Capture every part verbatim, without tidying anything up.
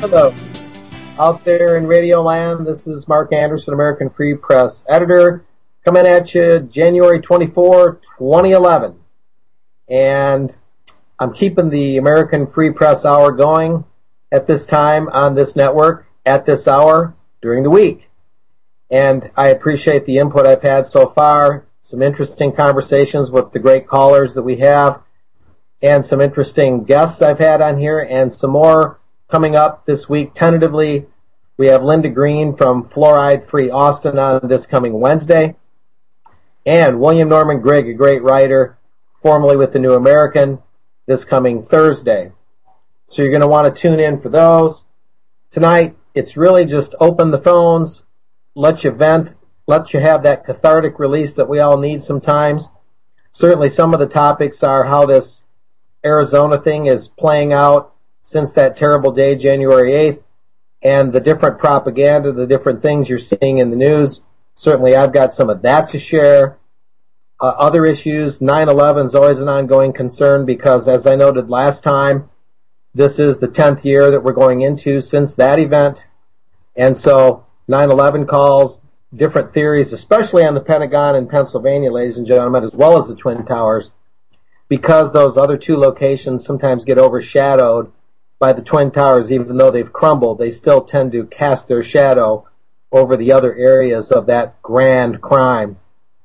Hello. Out there in Radio Land, this is Mark Anderson, American Free Press editor, coming at you January twenty-fourth, twenty eleven. And I'm keeping the American Free Press Hour going at this time on this network, at this hour, during the week. And I appreciate the input I've had so far, some interesting conversations with the great callers that we have, and some interesting guests I've had on here, and some more coming up this week. Tentatively, we have Linda Green from Fluoride Free Austin on this coming Wednesday, and William Norman Grigg, a great writer, formerly with the New American, this coming Thursday. So you're going to want to tune in for those. Tonight, it's really just open the phones, let you vent, let you have that cathartic release that we all need sometimes. Certainly some of the topics are how this Arizona thing is playing out since that terrible day, January eighth, and the different propaganda, the different things you're seeing in the news. Certainly I've got some of that to share. Uh, other issues, nine eleven is always an ongoing concern because, as I noted last time, this is the tenth year that we're going into since that event. And so nine eleven calls, different theories, especially on the Pentagon in Pennsylvania, ladies and gentlemen, as well as the Twin Towers, because those other two locations sometimes get overshadowed by the Twin Towers. Even though they've crumbled, they still tend to cast their shadow over the other areas of that grand crime.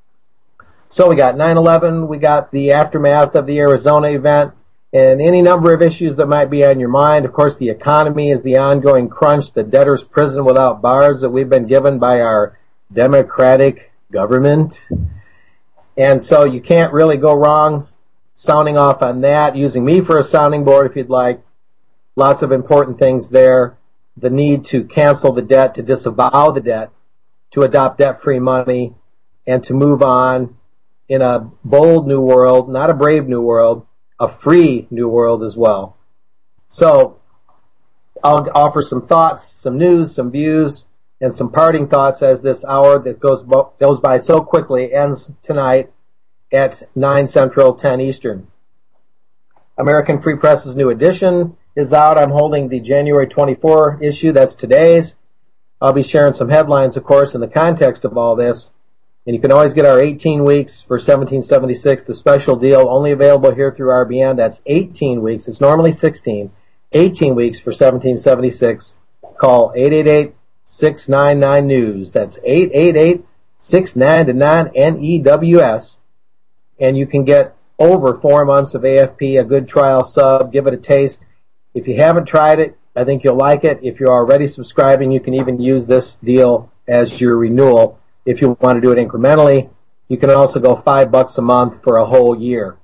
So we got nine eleven, we got the aftermath of the Arizona event, and any number of issues that might be on your mind. Of course, the economy is the ongoing crunch, the debtor's prison without bars that we've been given by our democratic government. And so you can't really go wrong sounding off on that, using me for a sounding board if you'd like. Lots of important things there. The need to cancel the debt, to disavow the debt, to adopt debt-free money, and to move on in a bold new world, not a brave new world, a free new world as well. So I'll offer some thoughts, some news, some views, and some parting thoughts as this hour that goes goes by so quickly ends tonight at nine Central, ten Eastern. American Free Press's new edition is out. I'm holding the January twenty-fourth issue. That's today's. I'll be sharing some headlines, of course, in the context of all this. And you can always get our eighteen weeks for seventeen seventy-six, the special deal, only available here through R B N. That's eighteen weeks. It's normally sixteen. eighteen weeks for seventeen seventy-six. Call eight eight eight, six nine nine, news. That's eight eight eight, six nine nine, N E W S. And you can get over four months of A F P, a good trial sub. Give it a taste. If you haven't tried it, I think you'll like it. If you're already subscribing, you can even use this deal as your renewal. If you want to do it incrementally, you can also go five bucks a month for a whole year.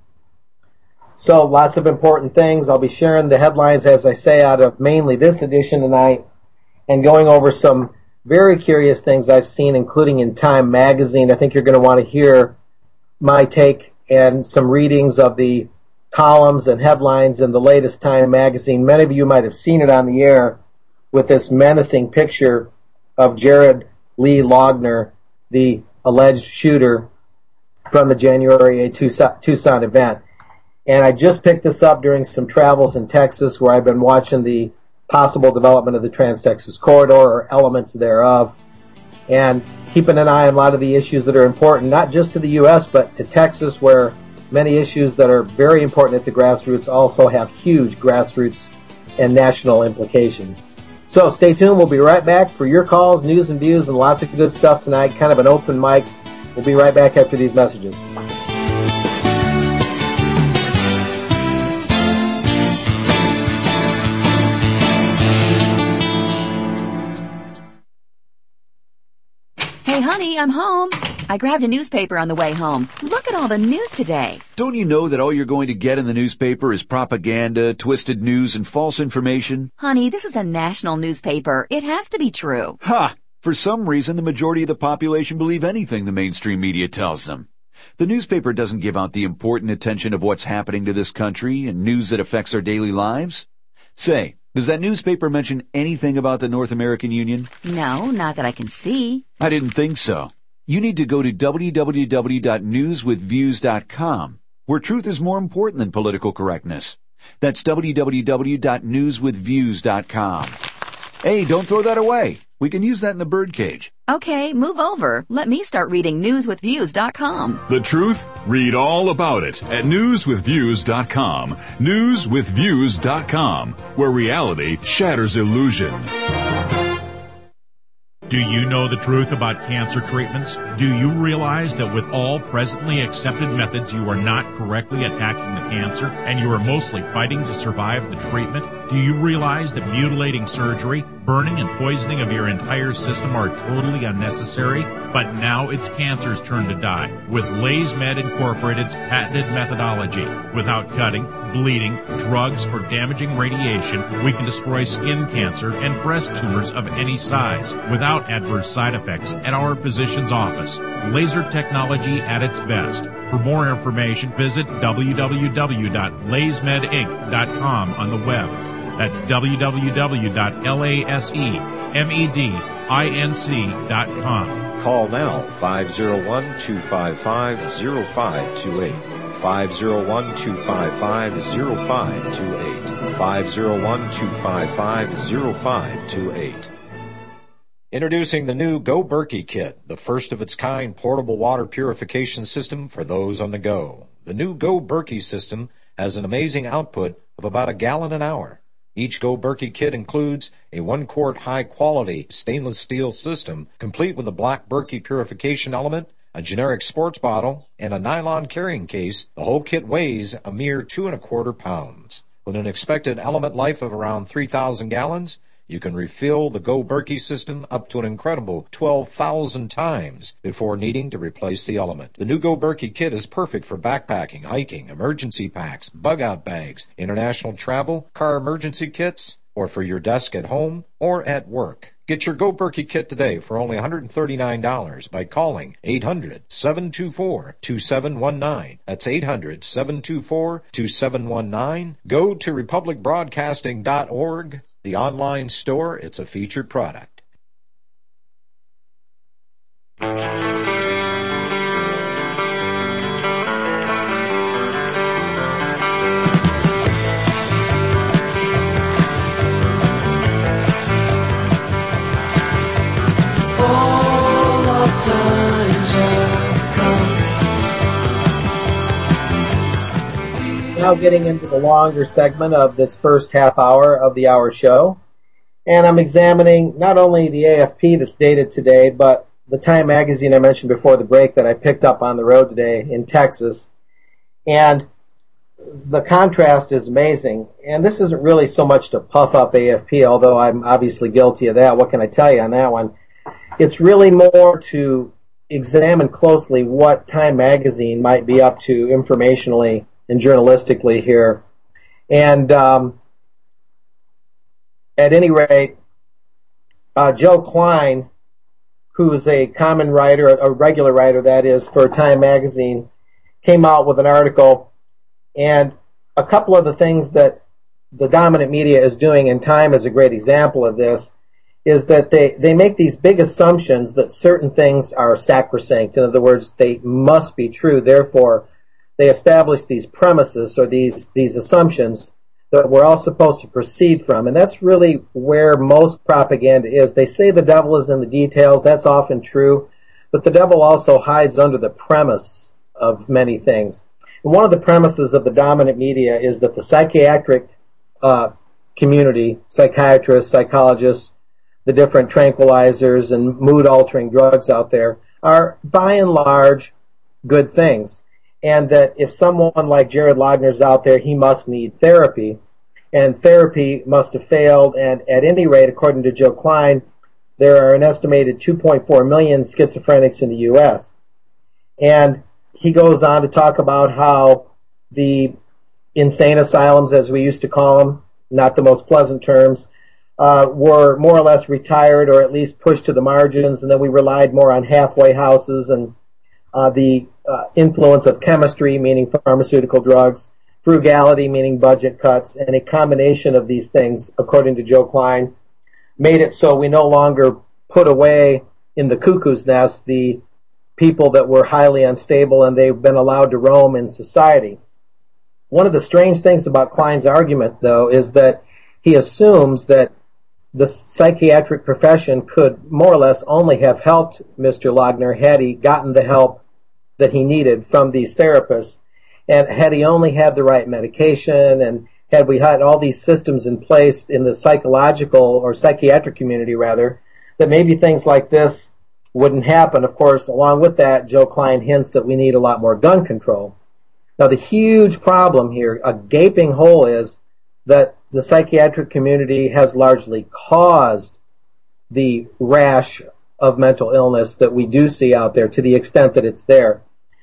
So lots of important things. I'll be sharing the headlines, as I say, out of mainly this edition tonight, and going over some very curious things I've seen, including in Time magazine. I think you're going to want to hear my take and some readings of the columns and headlines in the latest Time magazine. Many of you might have seen it on the air with this menacing picture of Jared Lee Loughner, the alleged shooter from the January eighth Tucson event. And I just picked this up during some travels in Texas, where I've been watching the possible development of the Trans-Texas Corridor, or elements thereof, and keeping an eye on a lot of the issues that are important, not just to the U S, but to Texas, where many issues that are very important at the grassroots also have huge grassroots and national implications. So stay tuned. We'll be right back for your calls, news and views, and lots of good stuff tonight. Kind of an open mic. We'll be right back after these messages. Hey, honey, I'm home. I grabbed a newspaper on the way home. Look at all the news today. Don't you know that all you're going to get in the newspaper is propaganda, twisted news, and false information? Honey, this is a national newspaper. It has to be true. Ha! For some reason, the majority of the population believe anything the mainstream media tells them. The newspaper doesn't give out the important attention of what's happening to this country and news that affects our daily lives. Say, does that newspaper mention anything about the North American Union? No, not that I can see. I didn't think so. You need to go to w w w dot news with views dot com, where truth is more important than political correctness. That's w w w dot news with views dot com. Hey, don't throw that away. We can use that in the birdcage. Okay, move over. Let me start reading news with views dot com. The truth? Read all about it at news with views dot com. news with views dot com, where reality shatters illusion. Do you know the truth about cancer treatments? Do you realize that with all presently accepted methods, you are not correctly attacking the cancer, and you are mostly fighting to survive the treatment? Do you realize that mutilating surgery, burning and poisoning of your entire system are totally unnecessary? But now it's cancer's turn to die with LaysMed Incorporated's patented methodology. Without cutting, bleeding, drugs, or damaging radiation, we can destroy skin cancer and breast tumors of any size without adverse side effects at our physician's office. Laser technology at its best. For more information, visit w w w dot lays med inc dot com on the web. That's w w w dot lays med inc dot com. Call now, five oh one, two five five, oh five two eight. five oh one, two five five, oh five two eight. five oh one, two five five, oh five two eight. Introducing the new Go Berkey Kit, the first of its kind portable water purification system for those on the go. The new Go Berkey system has an amazing output of about a gallon an hour. Each Go Berkey kit includes a one-quart high-quality stainless steel system, complete with a black Berkey purification element, a generic sports bottle, and a nylon carrying case. The whole kit weighs a mere two and a quarter pounds. With an expected element life of around three thousand gallons, you can refill the Go Berkey system up to an incredible twelve thousand times before needing to replace the element. The new Go Berkey kit is perfect for backpacking, hiking, emergency packs, bug-out bags, international travel, car emergency kits, or for your desk at home or at work. Get your Go Berkey kit today for only one hundred thirty-nine dollars by calling eight hundred, seven two four, two seven one nine. That's eight hundred, seven two four, two seven one nine. Go to republic broadcasting dot org. The online store, it's a featured product. Now getting into the longer segment of this first half hour of the hour show. And I'm examining not only the A F P that's dated today, but the Time magazine I mentioned before the break that I picked up on the road today in Texas. And the contrast is amazing. And this isn't really so much to puff up A F P, although I'm obviously guilty of that. What can I tell you on that one? It's really more to examine closely what Time magazine might be up to informationally and journalistically here. And um, at any rate, uh, Joe Klein, who's a common writer, a regular writer that is, for Time magazine, came out with an article. And a couple of the things that the dominant media is doing, and Time is a great example of this, is that they, they make these big assumptions that certain things are sacrosanct. In other words, they must be true. Therefore, they establish these premises or these, these assumptions that we're all supposed to proceed from. And that's really where most propaganda is. They say the devil is in the details. That's often true. But the devil also hides under the premise of many things. And one of the premises of the dominant media is that the psychiatric uh, community, psychiatrists, psychologists, the different tranquilizers and mood-altering drugs out there are, by and large, good things. And that if someone like Jared Loughner's out there, he must need therapy. And therapy must have failed. And at any rate, according to Joe Klein, there are an estimated two point four million schizophrenics in the U S. And he goes on to talk about how the insane asylums, as we used to call them, not the most pleasant terms, uh, were more or less retired or at least pushed to the margins. And then we relied more on halfway houses and uh, the uh, influence of chemistry, meaning pharmaceutical drugs, frugality, meaning budget cuts, and a combination of these things, according to Joe Klein, made it so we no longer put away in the cuckoo's nest the people that were highly unstable and they've been allowed to roam in society. One of the strange things about Klein's argument, though, is that he assumes that the psychiatric profession could more or less only have helped Mister Lochner had he gotten the help that he needed from these therapists, and had he only had the right medication, and had we had all these systems in place in the psychological or psychiatric community, rather, that maybe things like this wouldn't happen. Of course, along with that, Joe Klein hints that we need a lot more gun control. Now, the huge problem here, a gaping hole, is that the psychiatric community has largely caused the rash of mental illness that we do see out there, to the extent that it's there.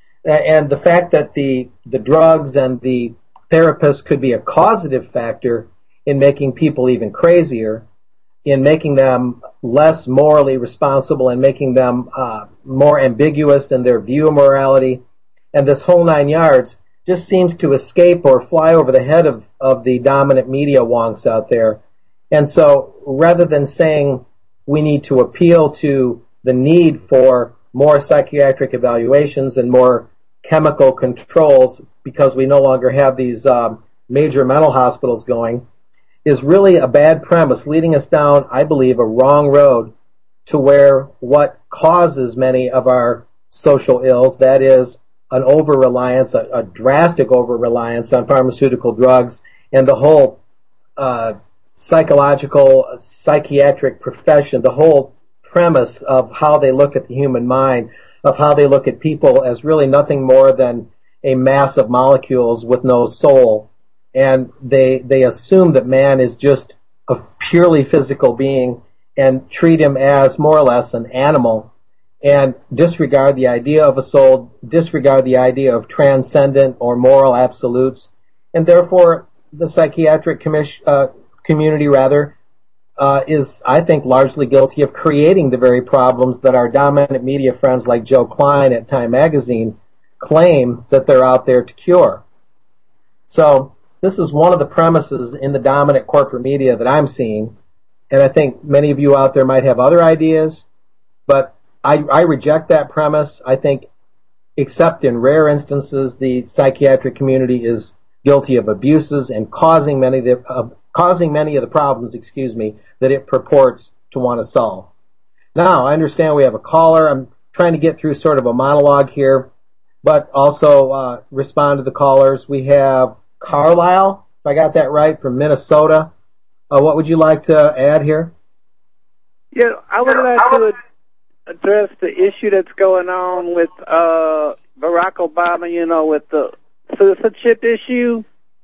And the fact that the, the drugs and the therapists could be a causative factor in making people even crazier, in making them less morally responsible, and making them uh, more ambiguous in their view of morality, and this whole nine yards, just seems to escape or fly over the head of, of the dominant media wonks out there. And so rather than saying we need to appeal to the need for more psychiatric evaluations and more chemical controls because we no longer have these um, major mental hospitals going, is really a bad premise, leading us down, I believe, a wrong road to where what causes many of our social ills, that is an over-reliance, a, a drastic over-reliance on pharmaceutical drugs, and the whole uh, psychological, psychiatric profession, the whole premise of how they look at the human mind, of how they look at people as really nothing more than a mass of molecules with no soul. And they they assume that man is just a purely physical being and treat him as more or less an animal, and disregard the idea of a soul, disregard the idea of transcendent or moral absolutes. And therefore, the psychiatric commission, uh, community, rather, Uh, is, I think, largely guilty of creating the very problems that our dominant media friends like Joe Klein at Time Magazine claim that they're out there to cure. So this is one of the premises in the dominant corporate media that I'm seeing, and I think many of you out there might have other ideas, but I, I reject that premise. I think, except in rare instances, the psychiatric community is guilty of abuses and causing many of the uh, causing many of the problems, excuse me, that it purports to want to solve. Now, I understand we have a caller. I'm trying to get through sort of a monologue here, but also uh, respond to the callers. We have Carlisle, if I got that right, from Minnesota. Uh, what would you like to add here? Yeah, I would like to address the issue that's going on with uh, Barack Obama, you know, with the citizenship issue.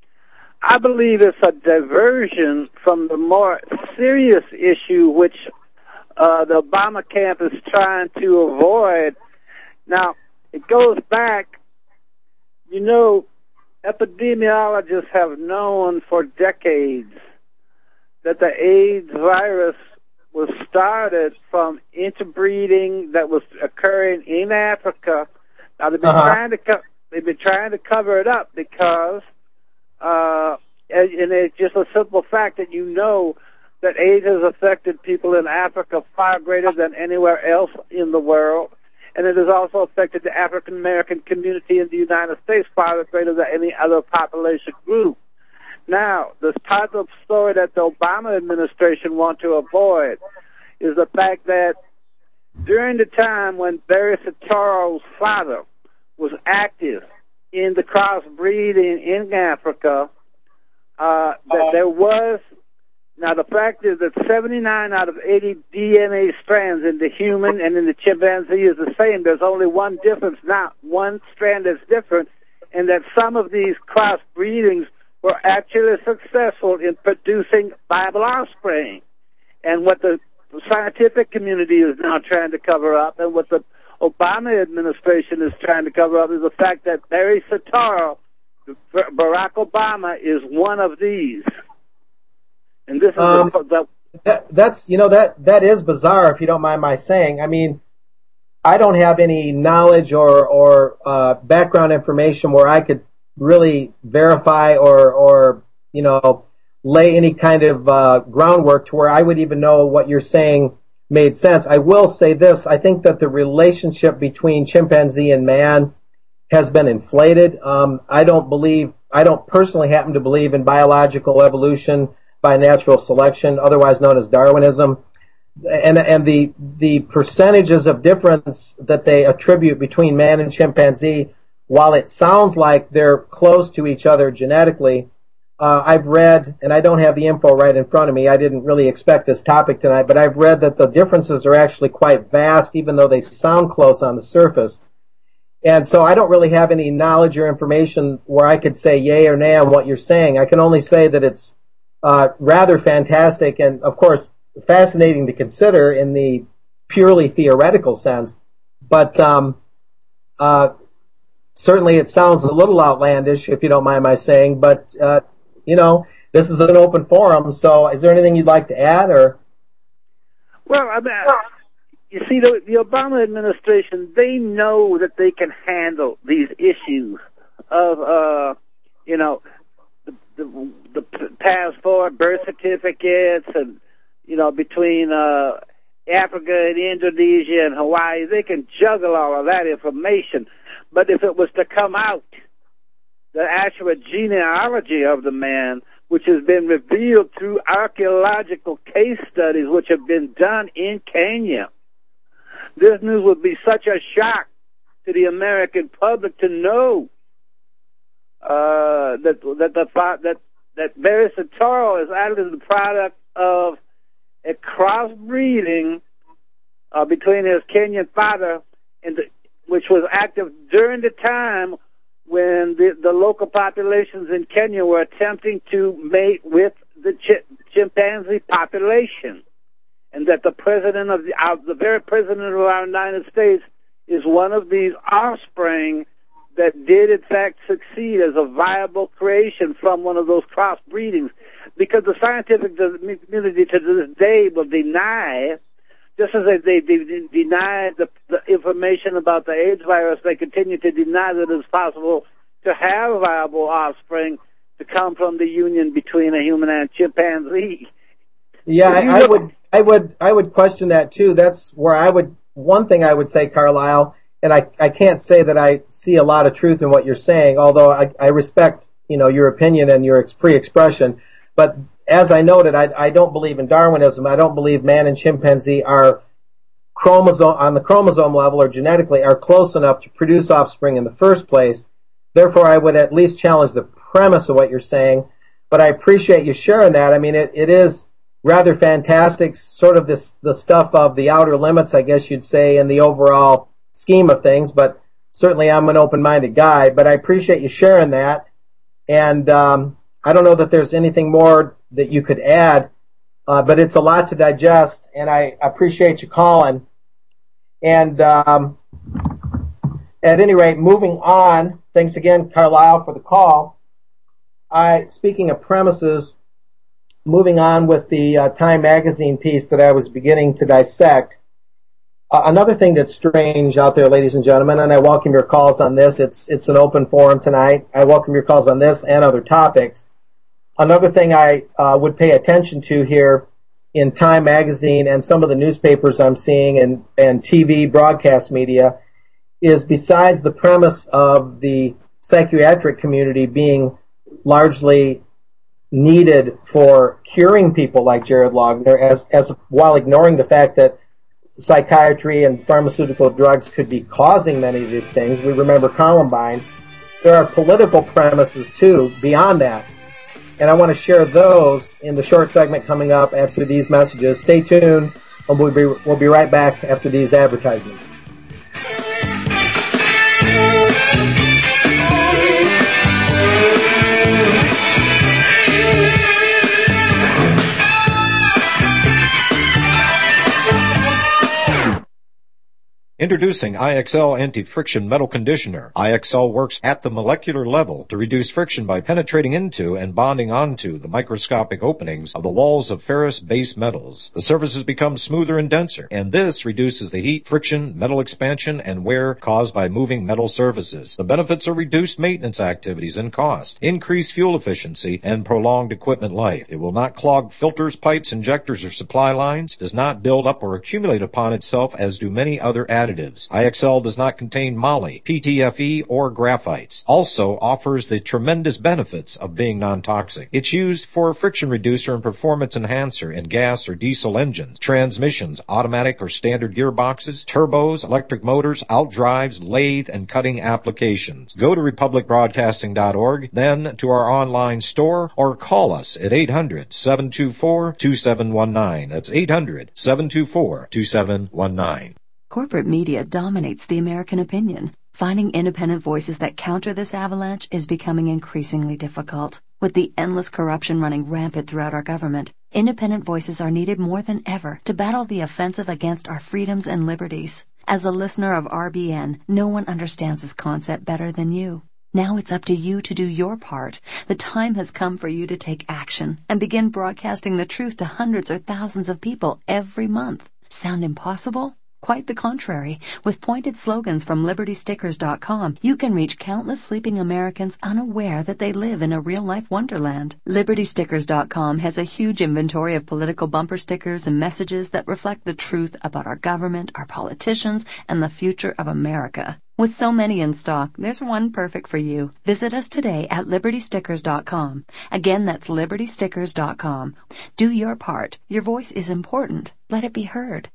I believe it's a diversion from the more serious issue which uh, the Obama camp is trying to avoid. Now, it goes back, you know, epidemiologists have known for decades that the AIDS virus was started from interbreeding that was occurring in Africa. Now, they've been, uh-huh. trying, to co- they've been trying to cover it up because Uh, and it's just a simple fact that you know that AIDS has affected people in Africa far greater than anywhere else in the world, and it has also affected the African American community in the United States far greater than any other population group. Now, this type of story that the Obama administration want to avoid is the fact that during the time when Barry Soetoro's father was active in the crossbreeding in Africa, uh, that there was, now the fact is that seventy-nine out of eighty D N A strands in the human and in the chimpanzee is the same. There's only one difference, not one strand that's different, and that some of these crossbreedings were actually successful in producing viable offspring. And what the scientific community is now trying to cover up, and what the Obama administration is trying to cover up, is the fact that Barry Soetoro, Barack Obama, is one of these. And this is um, the, the that, that's you know that that is bizarre, if you don't mind my saying. I mean, I don't have any knowledge or or uh, background information where I could really verify or or you know lay any kind of uh, groundwork to where I would even know what you're saying made sense. I will say this: I think that the relationship between chimpanzee and man has been inflated. Um, I don't believe, I don't personally happen to believe in biological evolution by natural selection, otherwise known as Darwinism. And, and the, the percentages of difference that they attribute between man and chimpanzee, while it sounds like they're close to each other genetically, uh, I've read, and I don't have the info right in front of me, I didn't really expect this topic tonight, but I've read that the differences are actually quite vast, even though they sound close on the surface. And so I don't really have any knowledge or information where I could say yay or nay on what you're saying. I can only say that it's uh, rather fantastic and, of course, fascinating to consider in the purely theoretical sense. But um, uh, certainly it sounds a little outlandish, if you don't mind my saying. But, uh, you know, this is an open forum, so is there anything you'd like to add? Or? Well, I mean, you see, the, the Obama administration, they know that they can handle these issues of, uh, you know, the, the, the passport, birth certificates, and, you know, between uh, Africa and Indonesia and Hawaii. They can juggle all of that information. But if it was to come out, the actual genealogy of the man, which has been revealed through archaeological case studies which have been done in Kenya, this news would be such a shock to the American public to know uh, that that the that that Barry Soetoro is actually the product of a crossbreeding uh, between his Kenyan father, and the, which was active during the time when the, the local populations in Kenya were attempting to mate with the ch- chimpanzee population. And that the president of the, uh, the very president of our United States is one of these offspring that did in fact succeed as a viable creation from one of those cross breedings. Because the scientific community to this day will deny, just as they, they, they deny the, the information about the AIDS virus, they continue to deny that it's possible to have viable offspring to come from the union between a human and a chimpanzee. Yeah, I, I would, I would, I would question that too. That's where I would. One thing I would say, Carlisle, and I, I can't say that I see a lot of truth in what you're saying, although I, I respect, you know, your opinion and your free expression. But as I noted, I, I don't believe in Darwinism. I don't believe man and chimpanzee are chromosome on the chromosome level or genetically are close enough to produce offspring in the first place. Therefore, I would at least challenge the premise of what you're saying. But I appreciate you sharing that. I mean, it, it is rather fantastic, sort of this the stuff of the outer limits, I guess you'd say, in the overall scheme of things. But certainly, I'm an open-minded guy. But I appreciate you sharing that. And um, I don't know that there's anything more that you could add, uh, but it's a lot to digest. And I appreciate you calling. And um, at any rate, moving on. Thanks again, Carlisle, for the call. I speaking of premises. Moving on with the uh, Time Magazine piece that I was beginning to dissect. Uh, another thing that's strange out there, ladies and gentlemen, and I welcome your calls on this. It's it's an open forum tonight. I welcome your calls on this and other topics. Another thing I uh, would pay attention to here in Time Magazine and some of the newspapers I'm seeing and, and T V broadcast media is, besides the premise of the psychiatric community being largely needed for curing people like Jared Loughner, as, as while ignoring the fact that psychiatry and pharmaceutical drugs could be causing many of these things. We remember Columbine. There are political premises, too, beyond that. And I want to share those in the short segment coming up after these messages. Stay tuned, and we'll be, we'll be right back after these advertisements. Introducing I X L Anti-Friction Metal Conditioner. I X L works at the molecular level to reduce friction by penetrating into and bonding onto the microscopic openings of the walls of ferrous base metals. The surfaces become smoother and denser, and this reduces the heat, friction, metal expansion, and wear caused by moving metal surfaces. The benefits are reduced maintenance activities and cost, increased fuel efficiency, and prolonged equipment life. It will not clog filters, pipes, injectors, or supply lines, does not build up or accumulate upon itself as do many other additives. additives. I X L does not contain moly, P T F E, or graphites. Also offers the tremendous benefits of being non-toxic. It's used for friction reducer and performance enhancer in gas or diesel engines, transmissions, automatic or standard gearboxes, turbos, electric motors, outdrives, lathe, and cutting applications. Go to republic broadcasting dot org, then to our online store, or call us at eight hundred, seven two four, two seven one nine. That's eight hundred, seven two four, two seven one nine. Corporate media dominates the American opinion. Finding independent voices that counter this avalanche is becoming increasingly difficult. With the endless corruption running rampant throughout our government, independent voices are needed more than ever to battle the offensive against our freedoms and liberties. As a listener of R B N, no one understands this concept better than you. Now it's up to you to do your part. The time has come for you to take action and begin broadcasting the truth to hundreds or thousands of people every month. Sound impossible? Quite the contrary. With pointed slogans from liberty stickers dot com, you can reach countless sleeping Americans unaware that they live in a real-life wonderland. liberty stickers dot com has a huge inventory of political bumper stickers and messages that reflect the truth about our government, our politicians, and the future of America. With so many in stock, there's one perfect for you. Visit us today at liberty stickers dot com. Again, that's liberty stickers dot com. Do your part. Your voice is important. Let it be heard.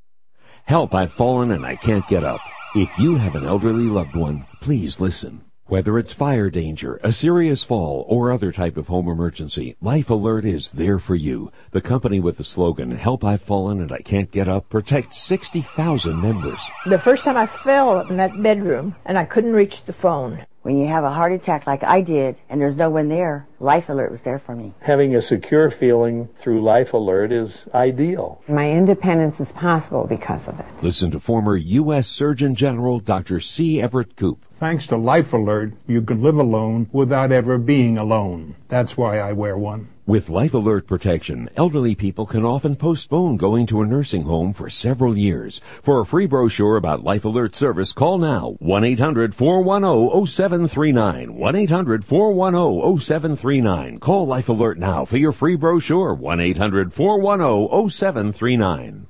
Help, I've fallen and I can't get up. If you have an elderly loved one, please listen. Whether it's fire danger, a serious fall, or other type of home emergency, Life Alert is there for you. The company with the slogan, Help, I've fallen and I can't get up, protects sixty thousand members. The first time I fell in that bedroom and I couldn't reach the phone. When you have a heart attack like I did and there's no one there, Life Alert was there for me. Having a secure feeling through Life Alert is ideal. My independence is possible because of it. Listen to former U S Surgeon General Doctor C. Everett Koop. Thanks to Life Alert, you can live alone without ever being alone. That's why I wear one. With Life Alert protection, elderly people can often postpone going to a nursing home for several years. For a free brochure about Life Alert service, call now one eight hundred, four one zero, zero seven three nine. one eight hundred, four one zero, zero seven three nine. Call Life Alert now for your free brochure. one eight hundred, four one zero, zero seven three nine.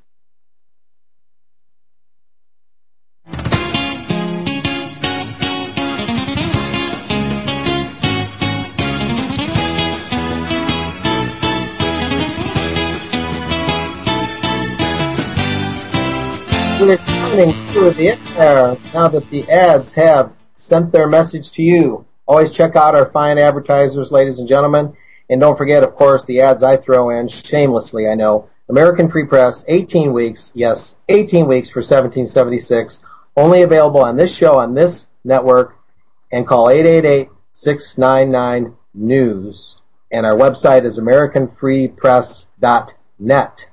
We're coming through the air now that the ads have sent their message to you. Always check out our fine advertisers, ladies and gentlemen. And don't forget, of course, the ads I throw in, shamelessly, I know. American Free Press, eighteen weeks, yes, eighteen weeks for seventeen seventy-six. Only available on this show, on this network. And call eight eight eight, six nine nine, news. And our website is american free press dot net.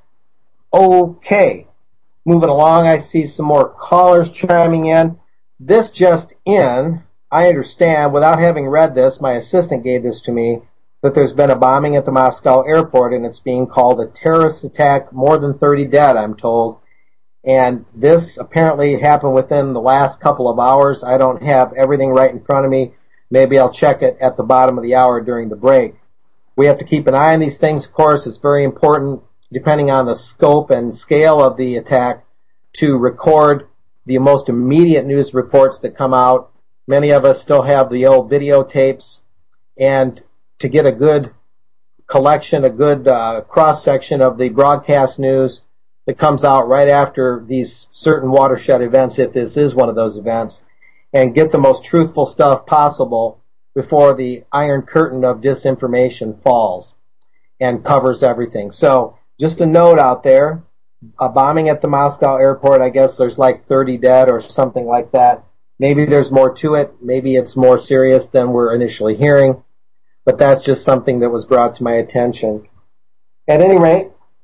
Okay. Moving along, I see some more callers chiming in. This just in, I understand, without having read this, my assistant gave this to me, that there's been a bombing at the Moscow airport, and it's being called a terrorist attack, more than thirty dead, I'm told. And this apparently happened within the last couple of hours. I don't have everything right in front of me. Maybe I'll check it at the bottom of the hour during the break. We have to keep an eye on these things, of course. It's very important, depending on the scope and scale of the attack, to record the most immediate news reports that come out. Many of us still have the old videotapes, and to get a good collection, a good uh, cross-section of the broadcast news that comes out right after these certain watershed events, if this is one of those events, and get the most truthful stuff possible before the iron curtain of disinformation falls and covers everything. So, just a note out there, a bombing at the Moscow airport, I guess there's like thirty dead or something like that. Maybe there's more to it. Maybe it's more serious than we're initially hearing. But that's just something that was brought to my attention. At any rate,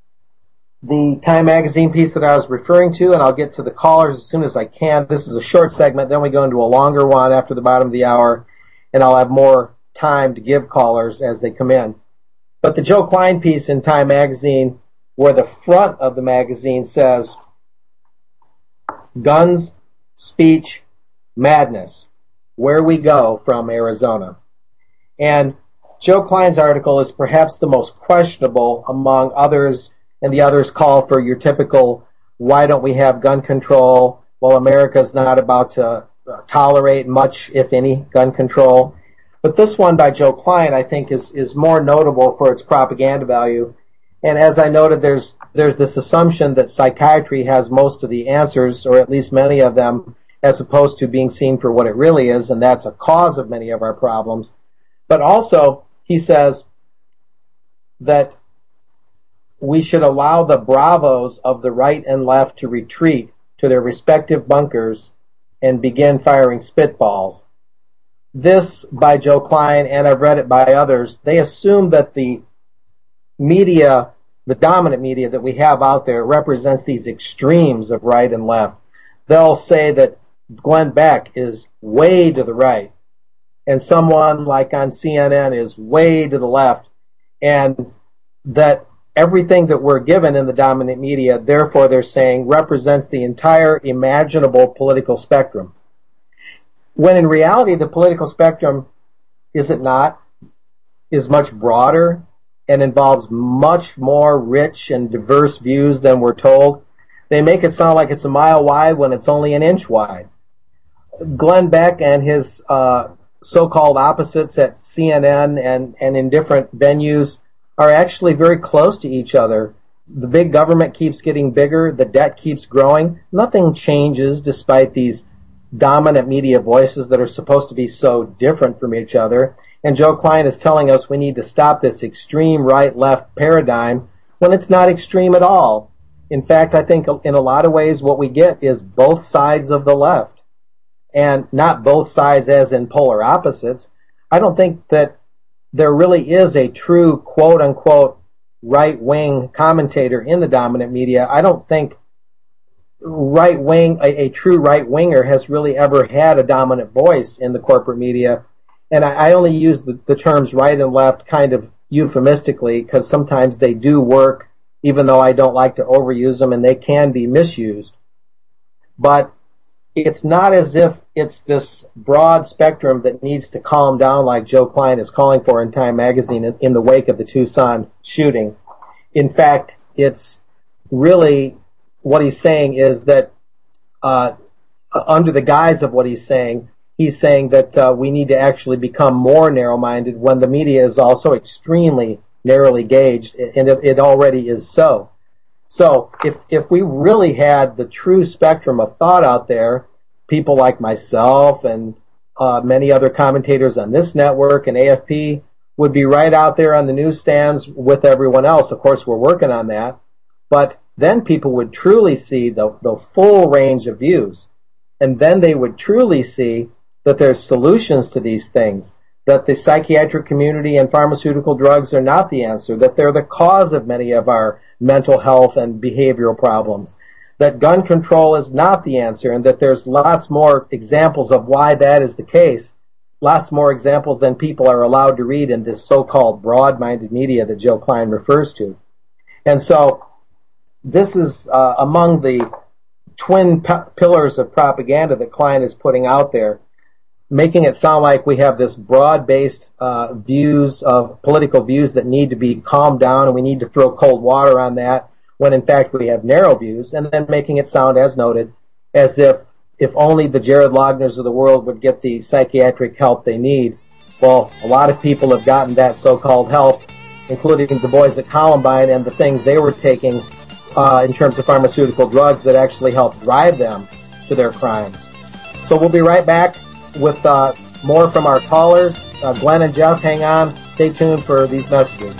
the Time Magazine piece that I was referring to, and I'll get to the callers as soon as I can. This is a short segment, then we go into a longer one after the bottom of the hour, and I'll have more time to give callers as they come in. But the Joe Klein piece in Time Magazine, where the front of the magazine says, Guns, Speech, Madness, Where We Go from Arizona. And Joe Klein's article is perhaps the most questionable among others, and the others call for your typical, why don't we have gun control? Well, America's not about to tolerate much, if any, gun control. But this one by Joe Klein, I think, is, is more notable for its propaganda value. And as I noted, there's there's this assumption that psychiatry has most of the answers, or at least many of them, as opposed to being seen for what it really is, and that's a cause of many of our problems. But also, he says that we should allow the bravos of the right and left to retreat to their respective bunkers and begin firing spitballs. This, by Joe Klein, and I've read it by others, they assume that the media, the dominant media that we have out there, represents these extremes of right and left. They'll say that Glenn Beck is way to the right, and someone like on C N N is way to the left, and that everything that we're given in the dominant media, therefore they're saying, represents the entire imaginable political spectrum. When in reality, the political spectrum, is it not, is much broader and involves much more rich and diverse views than we're told. They make it sound like it's a mile wide when it's only an inch wide. Glenn Beck and his uh, so-called opposites at C N N and, and in different venues are actually very close to each other. The big government keeps getting bigger. The debt keeps growing. Nothing changes despite these dominant media voices that are supposed to be so different from each other. And Joe Klein is telling us we need to stop this extreme right-left paradigm when it's not extreme at all. In fact, I think in a lot of ways what we get is both sides of the left. And not both sides as in polar opposites. I don't think that there really is a true quote-unquote right-wing commentator in the dominant media. I don't think right-wing, a, a true right-winger has really ever had a dominant voice in the corporate media. And I, I only use the, the terms right and left kind of euphemistically because sometimes they do work, even though I don't like to overuse them, and they can be misused. But it's not as if it's this broad spectrum that needs to calm down like Joe Klein is calling for in Time magazine in, in the wake of the Tucson shooting. In fact, it's really what he's saying is that uh, under the guise of what he's saying, he's saying that uh, we need to actually become more narrow-minded when the media is also extremely narrowly gauged, and it, it already is so. So if if we really had the true spectrum of thought out there, people like myself and uh, many other commentators on this network and A F P would be right out there on the newsstands with everyone else. Of course, we're working on that. But then people would truly see the, the full range of views. And then they would truly see that there's solutions to these things, that the psychiatric community and pharmaceutical drugs are not the answer, that they're the cause of many of our mental health and behavioral problems, that gun control is not the answer, and that there's lots more examples of why that is the case, lots more examples than people are allowed to read in this so-called broad-minded media that Joe Klein refers to. And so this is uh, among the twin p- pillars of propaganda that Klein is putting out there, making it sound like we have this broad-based uh, views of political views that need to be calmed down and we need to throw cold water on that, when in fact we have narrow views, and then making it sound, as noted, as if if only the Jared Logners of the world would get the psychiatric help they need. Well, a lot of people have gotten that so-called help, including the boys at Columbine and the things they were taking uh, in terms of pharmaceutical drugs that actually helped drive them to their crimes. So we'll be right back with uh, more from our callers. Uh, Glenn and Jeff, hang on. Stay tuned for these messages.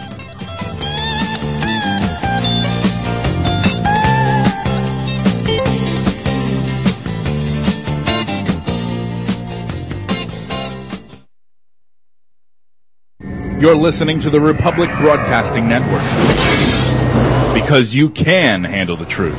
You're listening to the Republic Broadcasting Network, because you can handle the truth.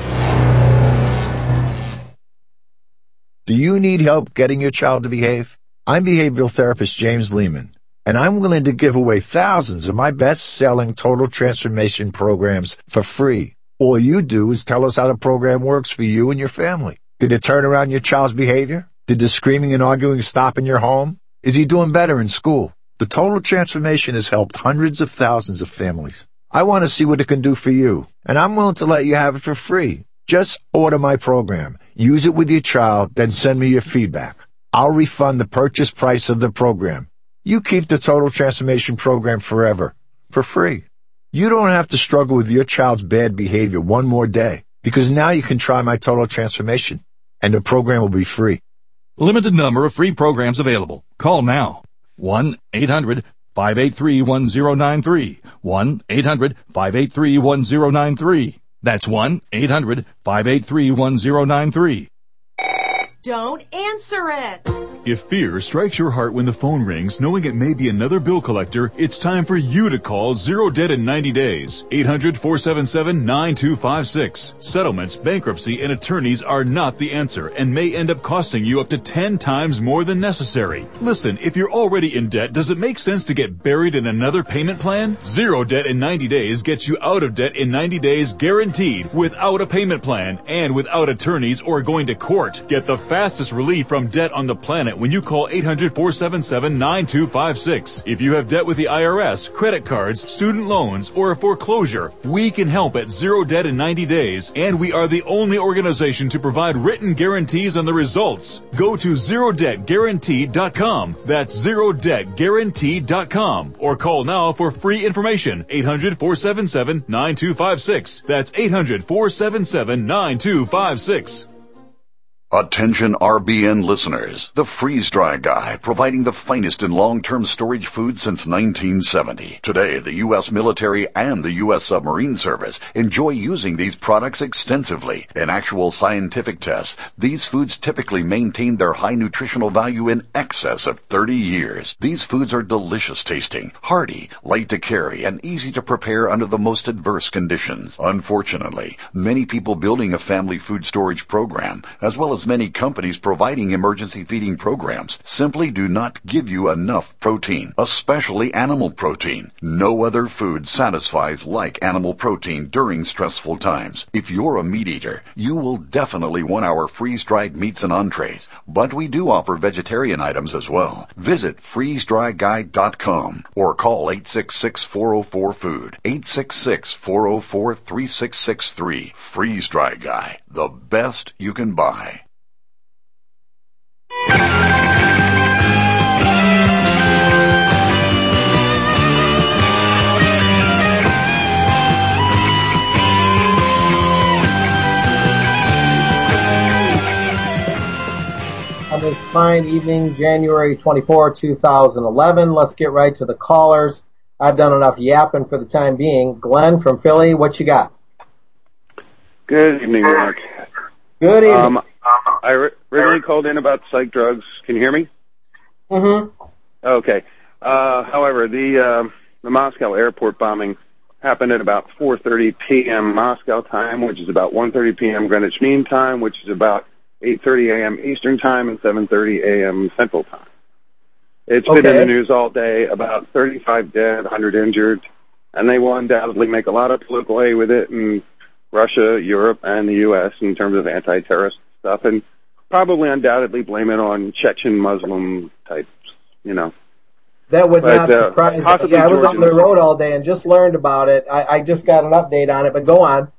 Do you need help getting your child to behave? I'm behavioral therapist James Lehman, and I'm willing to give away thousands of my best-selling total transformation programs for free. All you do is tell us how the program works for you and your family. Did it turn around your child's behavior? Did the screaming and arguing stop in your home? Is he doing better in school? The Total Transformation has helped hundreds of thousands of families. I want to see what it can do for you, and I'm willing to let you have it for free. Just order my program, use it with your child, then send me your feedback. I'll refund the purchase price of the program. You keep the Total Transformation Program forever, for free. You don't have to struggle with your child's bad behavior one more day, because now you can try my Total Transformation, and the program will be free. Limited number of free programs available. Call now. one eight hundred five eight three one zero nine three. one eight hundred five eight three one zero nine three. That's one eight hundred five eight three one zero nine three. Don't answer it. If fear strikes your heart when the phone rings, knowing it may be another bill collector, it's time for you to call Zero Debt in ninety days. eight hundred four seven seven nine two five six. Settlements, bankruptcy, and attorneys are not the answer and may end up costing you up to ten times more than necessary. Listen, if you're already in debt, does it make sense to get buried in another payment plan? Zero Debt in ninety days gets you out of debt in ninety days guaranteed, without a payment plan and without attorneys or going to court. Get the fastest relief from debt on the planet when you call eight hundred four seven seven nine two five six. If you have debt with the I R S, credit cards, student loans, or a foreclosure, we can help at Zero Debt in ninety days, and we are the only organization to provide written guarantees on the results. Go to zero debt guaranteed dot com. That's zero debt guaranteed dot com. Or call now for free information. eight hundred four seven seven nine two five six. That's eight hundred four seven seven nine two five six. Attention R B N listeners, the Freeze Dry Guy, providing the finest in long-term storage food since nineteen seventy. Today, the U S military and the U S submarine service enjoy using these products extensively. In actual scientific tests, these foods typically maintain their high nutritional value in excess of thirty years. These foods are delicious tasting, hearty, light to carry, and easy to prepare under the most adverse conditions. Unfortunately, many people building a family food storage program, as well as many companies providing emergency feeding programs, simply do not give you enough protein, especially animal protein. No other food satisfies like animal protein during stressful times. If you're a meat eater, you will definitely want our freeze-dried meats and entrees, but we do offer vegetarian items as well. Visit freeze dry guy dot com or call eight six six, four oh four, food, eight six six, four oh four, three six six three. Freeze Dry Guy, the best you can buy. On this fine evening, January twenty-fourth, two thousand eleven, let's get right to the callers. I've done enough yapping for the time being. Glenn from Philly, what you got? Good evening, Mark. Good evening. Um, I originally called in about psych drugs. Can you hear me? Mm-hmm. Okay. Uh, however, the uh, the Moscow airport bombing happened at about four thirty p.m. Moscow time, which is about one thirty p.m. Greenwich Mean Time, which is about eight thirty a.m. Eastern Time and seven thirty a.m. Central Time. It's Okay. been in the news all day, about thirty-five dead, one hundred injured, and they will undoubtedly make a lot of political hay with it in Russia, Europe, and the U S in terms of anti-terrorist stuff, and probably undoubtedly blame it on Chechen Muslim types, you know. That would But, not uh, surprise me. possibly Yeah, I was on Georgian- the road all day and just learned about it. I, I just got an update on it, but go on.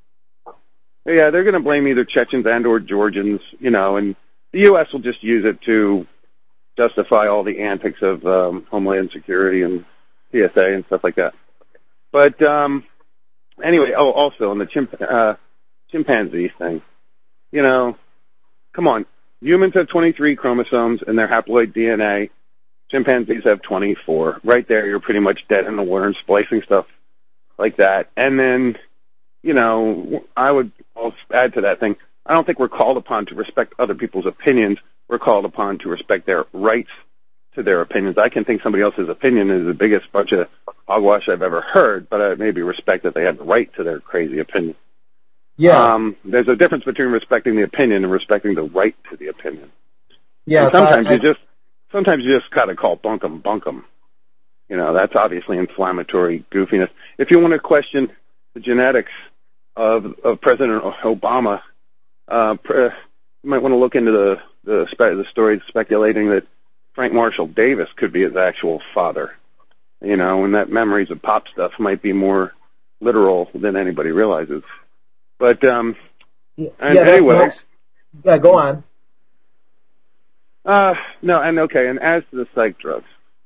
Yeah, they're going to blame either Chechens and or Georgians, you know, and the U S will just use it to justify all the antics of um, Homeland Security and T S A and stuff like that. But um, anyway, oh, also on the chimp- uh, chimpanzee thing, you know, come on. Humans have twenty-three chromosomes in their haploid D N A. Chimpanzees have twenty-four. Right there, you're pretty much dead in the water and splicing stuff like that. And then, you know, I would also add to that thing, I don't think we're called upon to respect other people's opinions. We're called upon to respect their rights to their opinions. I can think somebody else's opinion is the biggest bunch of hogwash I've ever heard, but I maybe respect that they have the right to their crazy opinion. Yes. Um, there's a difference between respecting the opinion and respecting the right to the opinion. Yes, And sometimes I- I- you just sometimes you just gotta call bunkum bunkum. You know, that's obviously inflammatory goofiness. If you want to question the genetics of of President Obama, uh, pre- you might want to look into the the, spe- the stories speculating that Frank Marshall Davis could be his actual father. You know, and that memories of pop stuff might be more literal than anybody realizes. But um, Yeah, And yeah, that's anyway, most, yeah, go on. Uh, no, and okay, and as to the psych drugs,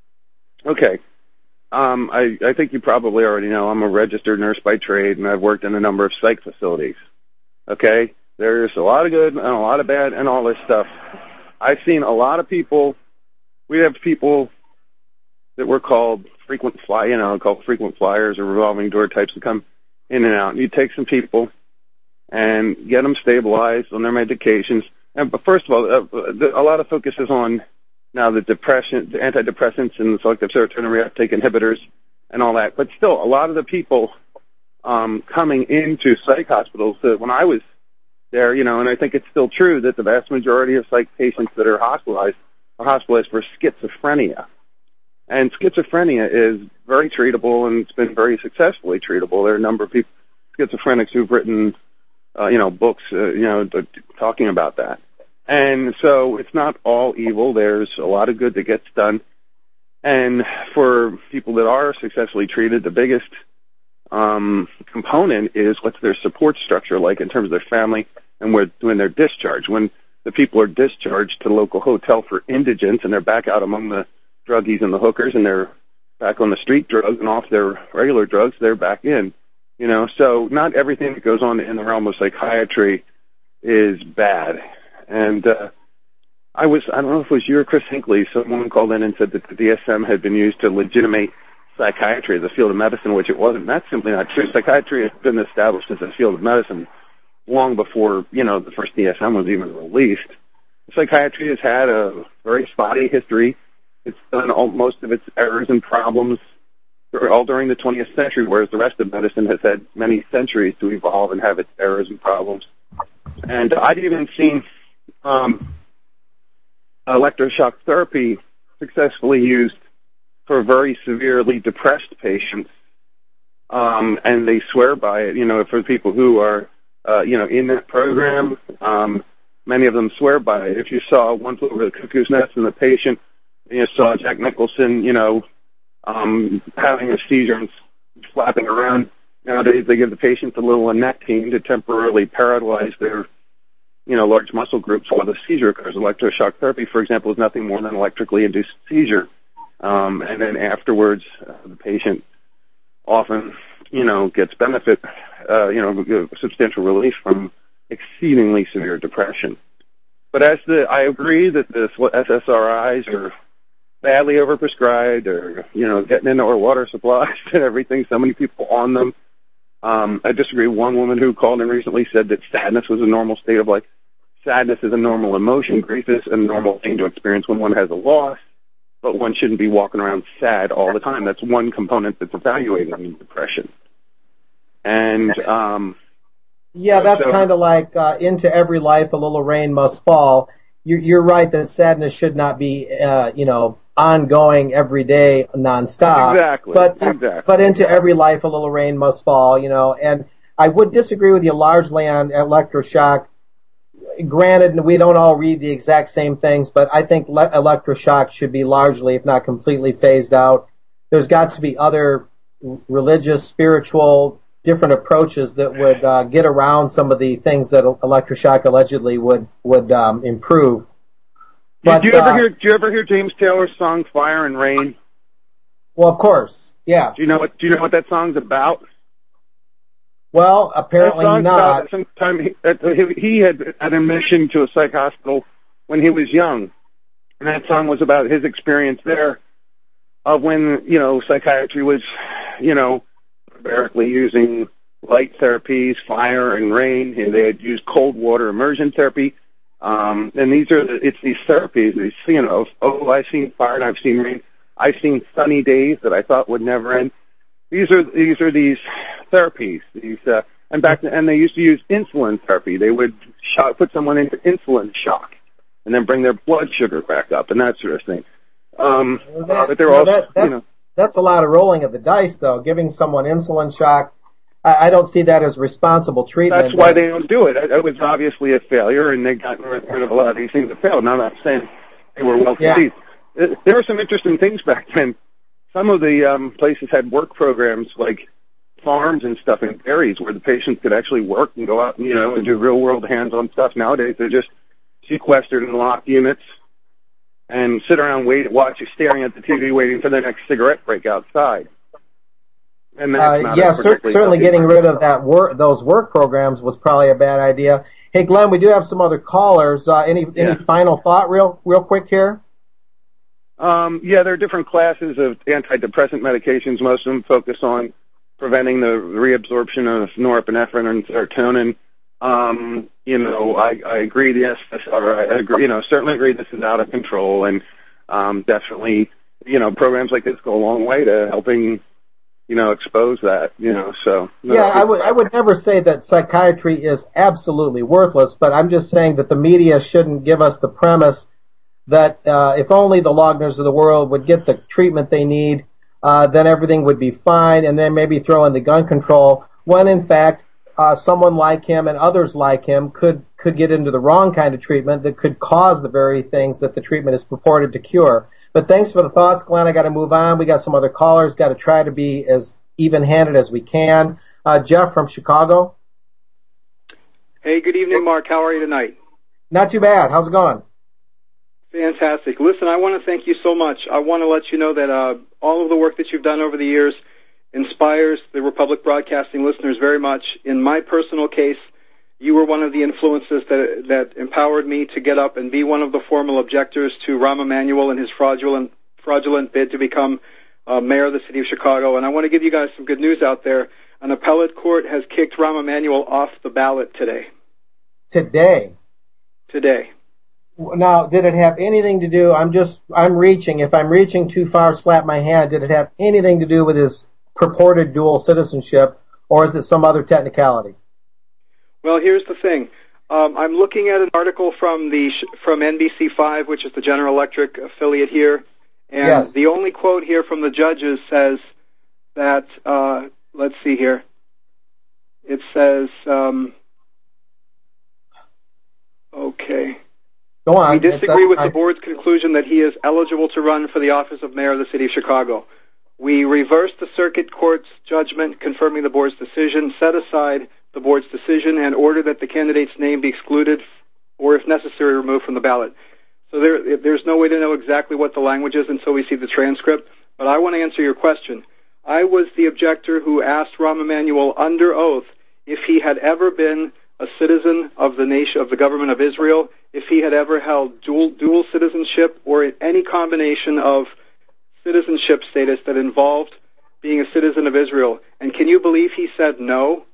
okay, um, I, I think you probably already know I'm a registered nurse by trade, and I've worked in a number of psych facilities. Okay, there's a lot of good and a lot of bad and all this stuff. I've seen a lot of people. We have people that were called frequent fly, you know, called frequent flyers or revolving door types that come in and out. And you take some people and get them stabilized on their medications. And, but first of all, uh, the, a lot of focus is on now the depression, the antidepressants and the selective serotonin reuptake inhibitors and all that. But still, a lot of the people um, coming into psych hospitals, uh, when I was there, you know, and I think it's still true that the vast majority of psych patients that are hospitalized are hospitalized for schizophrenia. And schizophrenia is very treatable, and it's been very successfully treatable. There are a number of people, schizophrenics, who've written, uh, you know, books, uh, you know, talking about that. And so it's not all evil. There's a lot of good that gets done. And for people that are successfully treated, the biggest um, component is what's their support structure like in terms of their family and where, when they're discharged. When the people are discharged to local hotel for indigents and they're back out among the druggies and the hookers and they're back on the street drugs and off their regular drugs, they're back in. You know, so not everything that goes on in the realm of psychiatry is bad. And uh, I was, I don't know if it was you or Chris Hinckley, someone called in and said that the D S M had been used to legitimate psychiatry as a field of medicine, which it wasn't. That's simply not true. Psychiatry has been established as a field of medicine long before, you know, the first D S M was even released. Psychiatry has had a very spotty history. It's done all, most of its errors and problems all during the twentieth century, whereas the rest of medicine has had many centuries to evolve and have its errors and problems. And I've even seen um, electroshock therapy successfully used for very severely depressed patients, um, and they swear by it. You know, for people who are, uh, you know, in that program, um, many of them swear by it. If you saw One Flew Over the Cuckoo's Nest and the patient, you saw Jack Nicholson, you know, um, having a seizure and flapping around. Nowadays, they give the patients a little anectine to temporarily paralyze their, you know, large muscle groups while the seizure occurs. Electroshock therapy, for example, is nothing more than electrically induced seizure. Um, and then afterwards, uh, the patient often, you know, gets benefit, uh, you know, substantial relief from exceedingly severe depression. But as the, I agree that the S S R Is are badly overprescribed, or, you know, getting into our water supplies and everything, so many people on them. Um, I disagree. One woman who called in recently said that sadness was a normal state of life. Sadness is a normal emotion. Grief is a normal thing to experience when one has a loss, but one shouldn't be walking around sad all the time. That's one component that's evaluated in depression. And, um, yeah, that's so, kind of like uh, into every life a little rain must fall. You're, you're right that sadness should not be, uh, you know, ongoing every day, nonstop. Exactly. But exactly. but into every life a little rain must fall, you know. And I would disagree with you largely on electroshock. Granted, we don't all read the exact same things, but I think le- electroshock should be largely, if not completely, phased out. There's got to be other religious, spiritual, different approaches that would uh, get around some of the things that electroshock allegedly would would um, improve. But, did you ever uh, hear? Did you ever hear James Taylor's song "Fire and Rain"? Well, of course, yeah. Do you know what? Do you know what that song's about? Well, apparently that not. Sometime he, uh, he, he had an admission to a psych hospital when he was young, and that song was about his experience there of when, you know, psychiatry was, you know, barbarically using light therapies, fire and rain. And they had used cold water immersion therapy. Um, and these are, the, it's these therapies, these, you know, oh, I've seen fire and I've seen rain. I've seen sunny days that I thought would never end. These are, these are these therapies, these, uh, and back, and they used to use insulin therapy. They would shock, put someone into insulin shock and then bring their blood sugar back up and that sort of thing. Um, well, that, but they're well, all, that, that's, you know, that's a lot of rolling of the dice, though, giving someone insulin shock. I don't see that as responsible treatment. That's why they don't do it. It was obviously a failure, and they got rid of a lot of these things that failed. Now, I'm not saying they were well conceived. Yeah. There were some interesting things back then. Some of the um, places had work programs like farms and stuff in areas where the patients could actually work and go out, you know, and do real world hands-on stuff. Nowadays, they're just sequestered in locked units and sit around wait, watching, staring at the T V, waiting for their next cigarette break outside. And that's Uh, not yeah, a cer- particularly certainly healthy getting rid of that work, those work programs was probably a bad idea. Hey, Glenn, we do have some other callers. Uh, any any Yeah. final thought, real real quick here? Um, yeah, there are different classes of antidepressant medications. Most of them focus on preventing the reabsorption of norepinephrine and serotonin. Um, you know, I, I agree. Yes, or I agree. You know, certainly agree. This is out of control, and um, definitely, you know, programs like this go a long way to helping, you know, expose that. You know, so no, Yeah, I would I would never say that psychiatry is absolutely worthless, but I'm just saying that the media shouldn't give us the premise that uh, if only the Logners of the world would get the treatment they need, uh, then everything would be fine, and then maybe throw in the gun control, when in fact uh, someone like him and others like him could, could get into the wrong kind of treatment that could cause the very things that the treatment is purported to cure. But thanks for the thoughts, Glenn. I got to move on. We got some other callers. Got to try to be as even-handed as we can. Uh, Jeff from Chicago. Hey, good evening, Mark. How are you tonight? Not too bad. How's it going? Fantastic. Listen, I want to thank you so much. I want to let you know that uh, all of the work that you've done over the years inspires the Republic Broadcasting listeners very much. In my personal case, you were one of the influences that that empowered me to get up and be one of the formal objectors to Rahm Emanuel and his fraudulent fraudulent bid to become uh, mayor of the city of Chicago. And I want to give you guys some good news out there. An appellate court has kicked Rahm Emanuel off the ballot today. Today. Today. Now, did it have anything to do, I'm just, I'm reaching, if I'm reaching too far, slap my hand, did it have anything to do with his purported dual citizenship, or is it some other technicality? Well, here's the thing. Um, I'm looking at an article from the from N B C five, which is the General Electric affiliate here, and Yes. the only quote here from the judges says that, uh, let's see here, it says, um, okay. Go on. We disagree It's- with I- the board's conclusion that he is eligible to run for the office of mayor of the city of Chicago. We reverse the circuit court's judgment confirming the board's decision, set aside the board's decision, and order that the candidate's name be excluded or, if necessary, removed from the ballot. So there, there's no way to know exactly what the language is until we see the transcript, but I want to answer your question. I was the objector who asked Rahm Emanuel under oath if he had ever been a citizen of the nation, of the government of Israel, if he had ever held dual, dual citizenship or any combination of citizenship status that involved being a citizen of Israel. And can you believe he said no?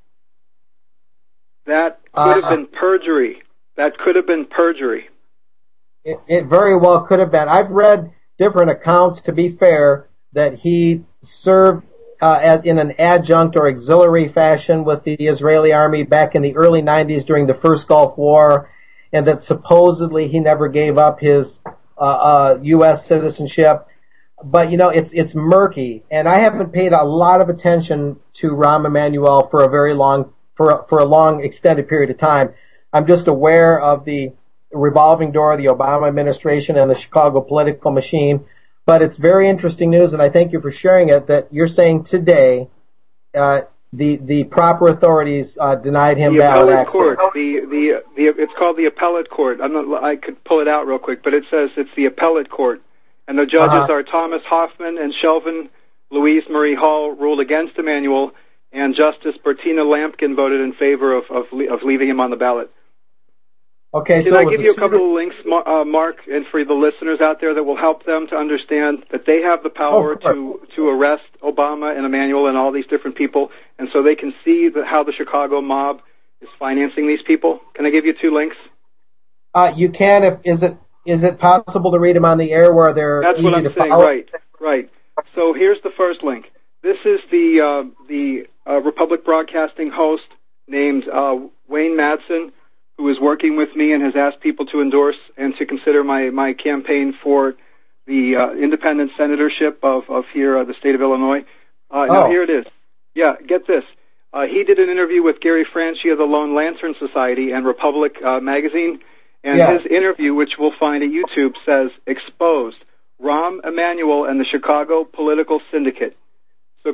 That could have Uh, been perjury. That could have been perjury. It, it very well could have been. I've read different accounts, to be fair, that he served uh, as in an adjunct or auxiliary fashion with the Israeli army back in the early nineties during the first Gulf War, and that supposedly he never gave up his uh, uh, U S citizenship. But, you know, it's it's murky, and I haven't paid a lot of attention to Rahm Emanuel for a very long, for a, for a long extended period of time. I'm just aware of the revolving door of the Obama administration and the Chicago political machine. But it's very interesting news, and I thank you for sharing it, that you're saying today uh, the the proper authorities uh, denied him The ballot appellate access. court. The, the the it's called the appellate court. I'm not. I could pull it out real quick, but it says it's the appellate court, and the judges Uh-huh. are Thomas Hoffman and Shelvin Louise Marie Hall ruled against Emanuel, and Justice Bertina Lampkin voted in favor of of, le- of leaving him on the ballot. Okay, Can so I it was give a you a two- couple of links, Ma- uh, Mark, and for the listeners out there that will help them to understand that they have the power Oh, of course. to to arrest Obama and Emanuel and all these different people, and so they can see the, how the Chicago mob is financing these people. Can I give you two links? Uh, you can if is it is it possible to read them on the air where they're That's easy what I'm to saying. follow? Right, right. So here's the first link. This is the uh, the uh, Republic Broadcasting host named uh, Wayne Madsen, who is working with me and has asked people to endorse and to consider my, my campaign for the uh, independent senatorship of, of here, uh, the state of Illinois. Uh, Now, Oh. here it is. Yeah, get this. Uh, he did an interview with Gary Franchi of the Lone Lantern Society and Republic uh, magazine, and Yes. his interview, which we'll find at YouTube, says, exposed, Rahm Emanuel and the Chicago political syndicate. So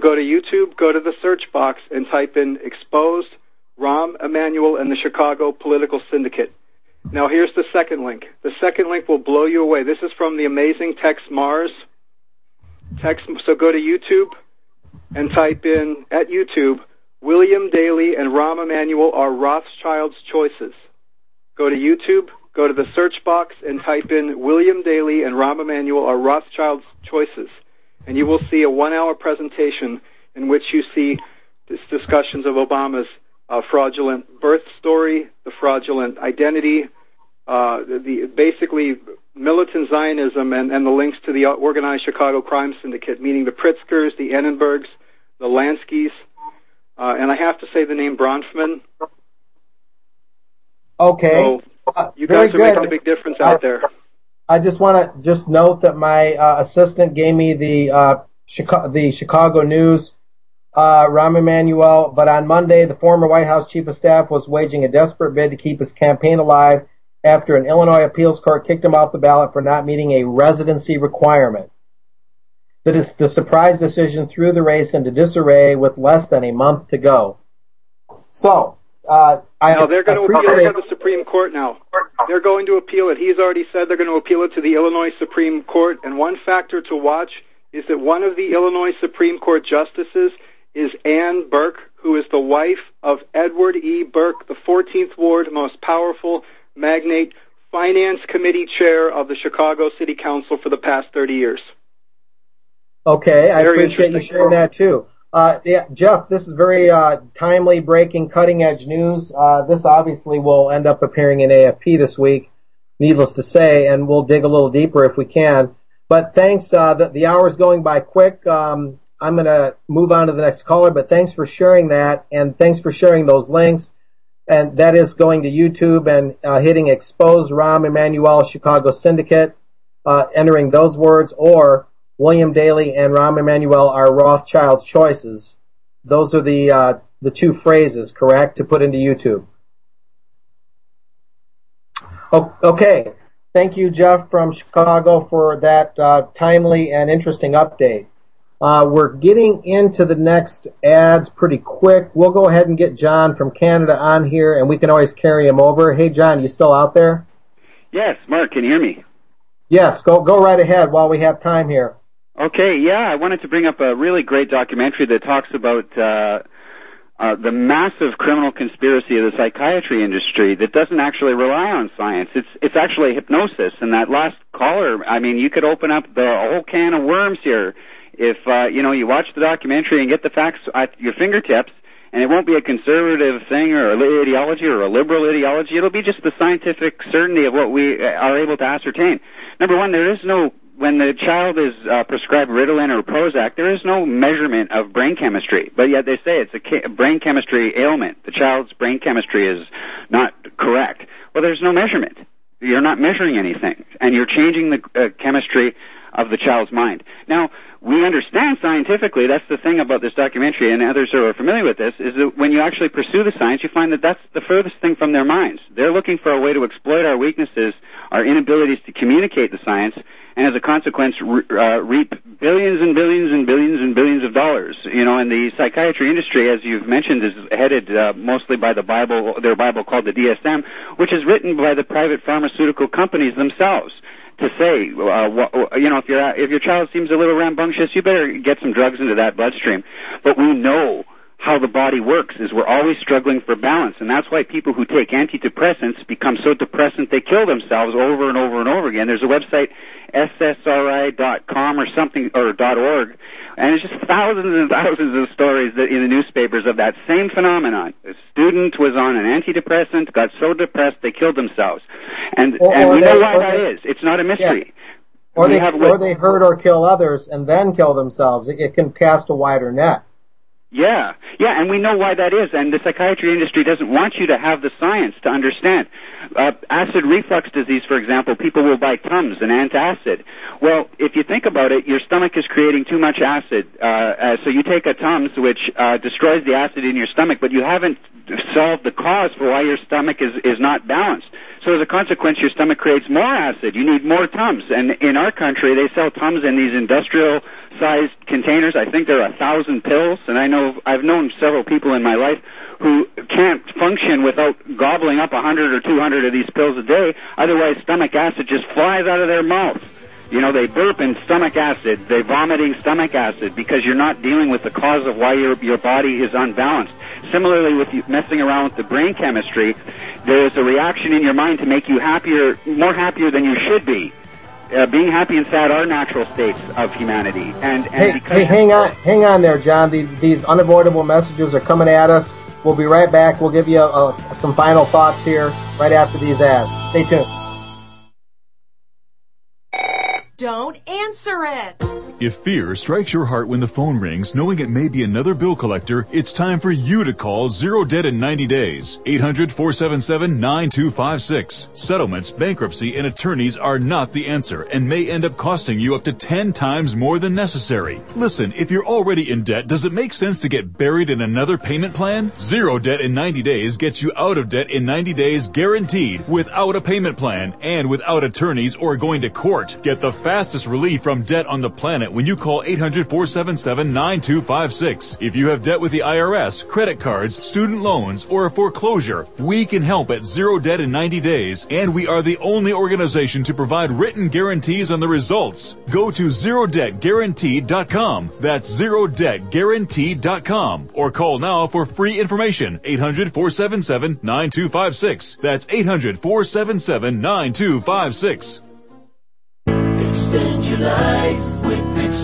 go to YouTube, go to the search box, and type in Exposed, Rahm Emanuel, and the Chicago Political Syndicate. Now here's the second link. The second link will blow you away. This is from the amazing Tex Mars. Tex, so go to YouTube and type in, at YouTube, William Daley and Rahm Emanuel are Rothschild's choices. Go to YouTube, go to the search box, and type in William Daley and Rahm Emanuel are Rothschild's choices. And you will see a one-hour presentation in which you see this discussions of Obama's uh, fraudulent birth story, the fraudulent identity, uh, the, the basically militant Zionism, and, and the links to the organized Chicago crime syndicate, meaning the Pritzkers, the Annenbergs, the Lanskys, uh, and I have to say the name Bronfman. Okay. So uh, you very guys are good. making a big difference out there. I just want to just note that my uh, assistant gave me the uh, Chicago, the Chicago News, uh, Rahm Emanuel, but on Monday, the former White House chief of staff was waging a desperate bid to keep his campaign alive after an Illinois appeals court kicked him off the ballot for not meeting a residency requirement. The, the surprise decision threw the race into disarray with less than a month to go. So, uh, I Now they're going to appreciate appeal it to the Supreme Court now. They're going to appeal it. He's already said they're going to appeal it to the Illinois Supreme Court. And one factor to watch is that one of the Illinois Supreme Court justices is Ann Burke, who is the wife of Edward E. Burke, the fourteenth Ward most powerful magnate, finance committee chair of the Chicago City Council for the past thirty years. Okay, I Very appreciate you sharing that too. Uh, yeah, Jeff, this is very uh, timely, breaking, cutting-edge news. Uh, this obviously will end up appearing in A F P this week, needless to say, and we'll dig a little deeper if we can. But thanks. Uh, the, the hour's going by quick. Um, I'm going to move on to the next caller, but thanks for sharing that, and thanks for sharing those links. And that is going to YouTube and uh, hitting Expose Rahm Emanuel Chicago Syndicate, uh, entering those words, or William Daley and Rahm Emanuel are Rothschild's choices. Those are the uh, the two phrases, correct, to put into YouTube. Okay. Thank you, Jeff from Chicago, for that uh, timely and interesting update. Uh, we're getting into the next ads pretty quick. We'll go ahead and get John from Canada on here, and we can always carry him over. Hey, John, you still out there? Yes, Mark, can you hear me? Yes, go go right ahead while we have time here. Okay, yeah, I wanted to bring up a really great documentary that talks about uh, uh, the massive criminal conspiracy of the psychiatry industry that doesn't actually rely on science. It's it's actually hypnosis. And that last caller, I mean, you could open up the whole can of worms here if uh, you know you watch the documentary and get the facts at your fingertips. And it won't be a conservative thing or a ideology or a liberal ideology. It'll be just the scientific certainty of what we are able to ascertain. Number one, there is no, when the child is uh, prescribed Ritalin or Prozac, there is no measurement of brain chemistry. But yet they say it's a, ca- a brain chemistry ailment. The child's brain chemistry is not correct. Well, there's no measurement. You're not measuring anything. And you're changing the uh, chemistry of the child's mind. Now, we understand scientifically, that's the thing about this documentary, and others who are familiar with this, is that when you actually pursue the science, you find that that's the furthest thing from their minds. They're looking for a way to exploit our weaknesses, our inabilities to communicate the science, and as a consequence, re- uh, reap billions and billions and billions and billions of dollars. You know, and the psychiatry industry, as you've mentioned, is headed uh, mostly by the Bible, their Bible called the D S M, which is written by the private pharmaceutical companies themselves. To say, uh, wh- you know, if your if your child seems a little rambunctious, you better get some drugs into that bloodstream. But we know how the body works is we're always struggling for balance, and that's why people who take antidepressants become so depressant they kill themselves over and over and over again. There's a website, S S R I dot com or something, or .org, and it's just thousands and thousands of stories that in the newspapers of that same phenomenon. A student was on an antidepressant, got so depressed they killed themselves. And, or, and or we they, know why that they, is. It's not a mystery. Yeah. Or, we they, have, or they hurt or kill others and then kill themselves. It, it can cast a wider net. Yeah, yeah, and we know why that is, and the psychiatry industry doesn't want you to have the science to understand. Uh, acid reflux disease, for example, people will buy Tums, an antacid. Well, if you think about it, your stomach is creating too much acid, uh, uh, so you take a Tums, which uh, destroys the acid in your stomach, but you haven't solved the cause for why your stomach is, is not balanced. So as a consequence, your stomach creates more acid. You need more Tums. And in our country, they sell Tums in these industrial-sized containers. I think there are a thousand pills, and I know I've known several people in my life who can't function without gobbling up a hundred or two hundred of these pills a day. Otherwise, stomach acid just flies out of their mouth. You know, they burp in stomach acid. They're vomiting stomach acid because you're not dealing with the cause of why your your body is unbalanced. Similarly, with you messing around with the brain chemistry, there is a reaction in your mind to make you happier, more happier than you should be. Uh, being happy and sad are natural states of humanity. And, and hey, because hey, hang on, hang on there, John. The, these unavoidable messages are coming at us. We'll be right back. We'll give you a, a, some final thoughts here right after these ads. Stay tuned. Don't answer it. If fear strikes your heart when the phone rings, knowing it may be another bill collector, it's time for you to call Zero Debt in ninety days. eight hundred, four seven seven, nine two five six. Settlements, bankruptcy, and attorneys are not the answer and may end up costing you up to ten times more than necessary. Listen, if you're already in debt, does it make sense to get buried in another payment plan? Zero Debt in ninety days gets you out of debt in ninety days guaranteed, without a payment plan and without attorneys or going to court. Get the fastest relief from debt on the planet when you call eight hundred, four seven seven, nine two five six. If you have debt with the I R S, credit cards, student loans, or a foreclosure, we can help at Zero Debt in ninety days, and we are the only organization to provide written guarantees on the results. Go to zero debt guaranteed dot com. That's zero debt guaranteed dot com. Or call now for free information. eight hundred, four seven seven, nine two five six. That's eight hundred, four seven seven, nine two five six. Extend your life with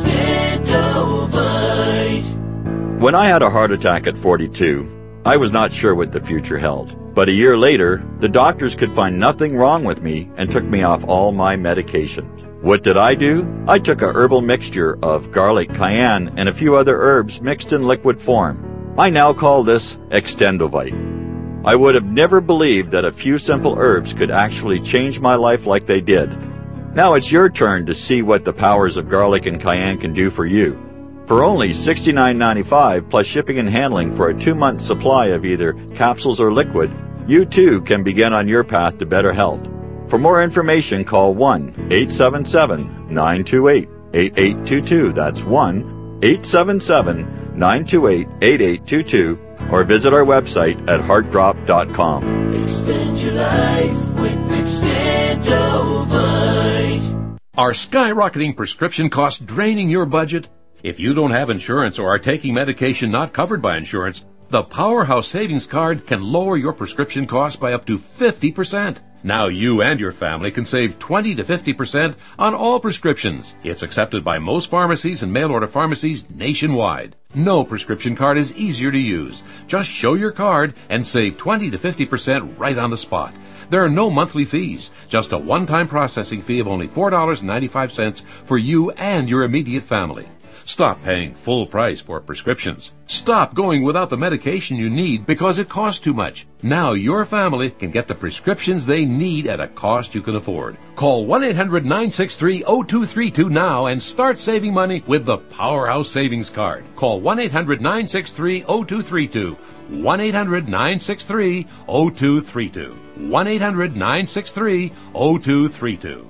Extendovite. When I had a heart attack at forty-two, I was not sure what the future held. But a year later, the doctors could find nothing wrong with me and took me off all my medication. What did I do? I took a herbal mixture of garlic, cayenne, and a few other herbs mixed in liquid form. I now call this Extendovite. I would have never believed that a few simple herbs could actually change my life like they did. Now it's your turn to see what the powers of garlic and cayenne can do for you. For only sixty-nine ninety-five plus shipping and handling for a two-month supply of either capsules or liquid, you too can begin on your path to better health. For more information, call one eight seven seven, nine two eight, eight eight two two. That's one eight seven seven, nine two eight, eight eight two two, or visit our website at heart drop dot com. Extend your life with Extendovite. Are skyrocketing prescription costs draining your budget? If you don't have insurance or are taking medication not covered by insurance, the Powerhouse Savings Card can lower your prescription costs by up to fifty percent. Now you and your family can save twenty to fifty percent on all prescriptions. It's accepted by most pharmacies and mail-order pharmacies nationwide. No prescription card is easier to use. Just show your card and save twenty to fifty percent right on the spot. There are no monthly fees, just a one-time processing fee of only four dollars and ninety-five cents for you and your immediate family. Stop paying full price for prescriptions. Stop going without the medication you need because it costs too much. Now your family can get the prescriptions they need at a cost you can afford. Call one eight hundred, nine six three, zero two three two now and start saving money with the Powerhouse Savings Card. Call one eight hundred, nine six three, zero two three two. one eight hundred, nine six three, zero two three two. one eight hundred, nine six three, zero two three two.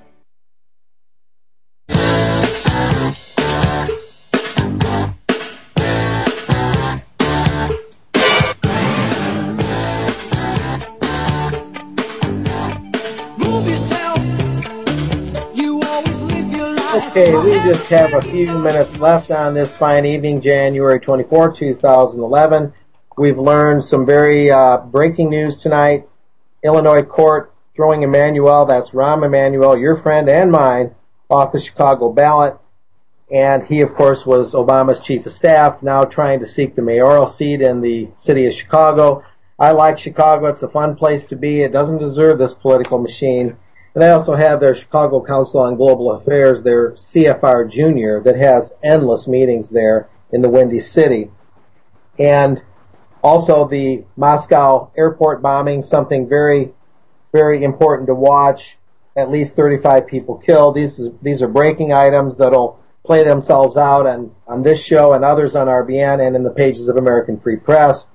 Okay, we just have a few minutes left on this fine evening, January twenty-fourth, two thousand eleven. We've learned some very uh, breaking news tonight. Illinois court throwing Emanuel, that's Rahm Emanuel, your friend and mine, off the Chicago ballot. And he, of course, was Obama's chief of staff, now trying to seek the mayoral seat in the city of Chicago. I like Chicago. It's a fun place to be. It doesn't deserve this political machine. And they also have their Chicago Council on Global Affairs, their C F R Junior, that has endless meetings there in the Windy City. And also the Moscow airport bombing, something very, very important to watch. At least thirty-five people killed. These is, these are breaking items that'll play themselves out on, on this show and others on R B N and in the pages of American Free Press.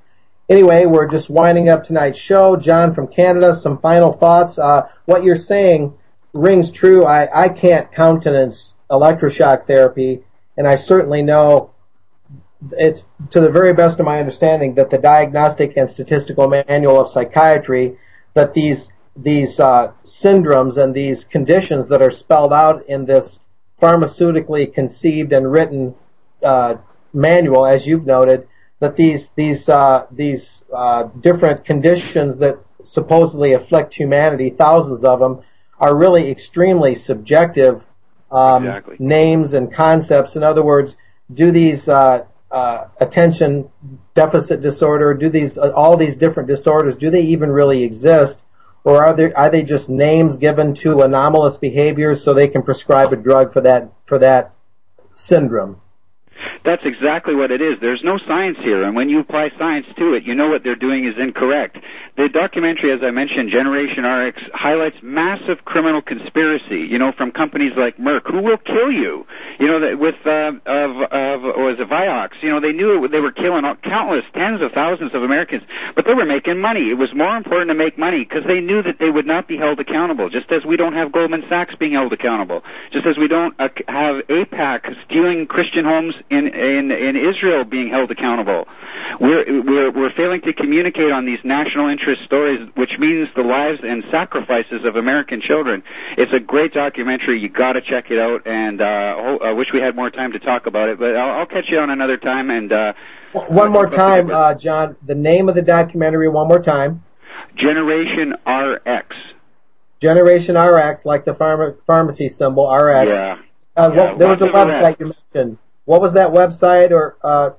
anyway, we're just winding up tonight's show. John from Canada, some final thoughts. Uh, what you're saying rings true. I, I can't countenance electroshock therapy, and I certainly know it's, to the very best of my understanding, that the Diagnostic and Statistical Manual of Psychiatry, that these these uh, syndromes and these conditions that are spelled out in this pharmaceutically conceived and written uh, manual, as you've noted, that these these uh, these uh, different conditions that supposedly afflict humanity, thousands of them, are really extremely subjective um, exactly. names and concepts. In other words, do these uh, uh, attention deficit disorder, do these uh, all these different disorders, do they even really exist? Or are they are they just names given to anomalous behaviors so they can prescribe a drug for that for that syndrome? That's exactly what it is. There's no science here, and when you apply science to it, you know what they're doing is incorrect. The documentary, as I mentioned, Generation R X, highlights massive criminal conspiracy, you know, from companies like Merck, who will kill you. You know, that with, uh, of, of, or was it Vioxx, you know, they knew it, they were killing countless, tens of thousands of Americans, but they were making money. It was more important to make money because they knew that they would not be held accountable, just as we don't have Goldman Sachs being held accountable, just as we don't uh, have AIPAC stealing Christian homes in in in Israel being held accountable. We're we're we're failing to communicate on these national interest stories, which means the lives and sacrifices of American children. It's a great documentary. You got to check it out. And uh, I wish we had more time to talk about it, but I'll, I'll catch you on another time. And uh, one more time, uh, John. The name of the documentary. One more time. Generation R X. Generation R X, like the pharma, pharmacy symbol R X. Yeah. Uh, yeah. What, there was a website you mentioned. What was that website? Or uh,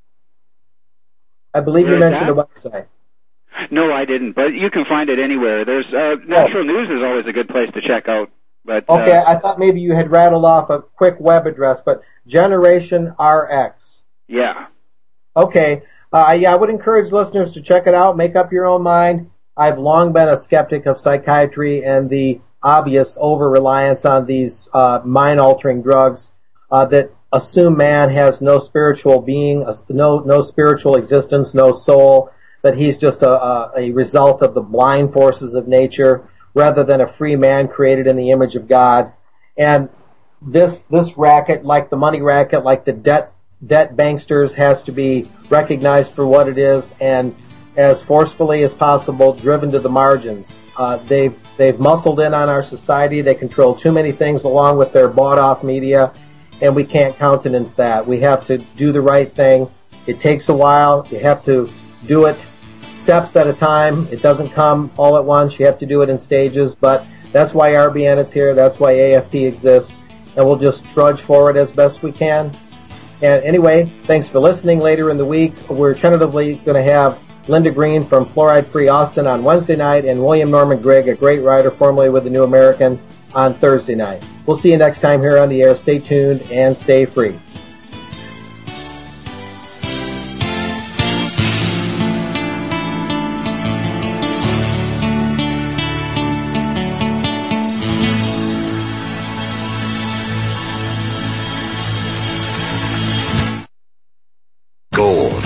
I believe Where you mentioned that? a website. No, I didn't, but you can find it anywhere. There's uh, Natural oh. News is always a good place to check out. But okay, uh, I thought maybe you had rattled off a quick web address, but Generation R X. Yeah. Okay. Uh, yeah, I would encourage listeners to check it out. Make up your own mind. I've long been a skeptic of psychiatry and the obvious over-reliance on these uh, mind-altering drugs uh, that assume man has no spiritual being, no no spiritual existence, no soul, that he's just a, a, a result of the blind forces of nature rather than a free man created in the image of God. And this this racket, like the money racket, like the debt debt banksters, has to be recognized for what it is and as forcefully as possible driven to the margins. Uh, they've they've muscled in on our society. They control too many things along with their bought-off media, and we can't countenance that. We have to do the right thing. It takes a while. You have to do it steps at a time. It doesn't come all at once. You have to do it in stages, but that's why R B N is here. That's why A F P exists, and we'll just trudge forward as best we can. And anyway, thanks for listening. Later in the week, we're tentatively going to have Linda Green from Fluoride Free Austin on Wednesday night, and William Norman Grigg, a great writer formerly with the New American, on Thursday night. We'll see you next time here on the air. Stay tuned and stay free.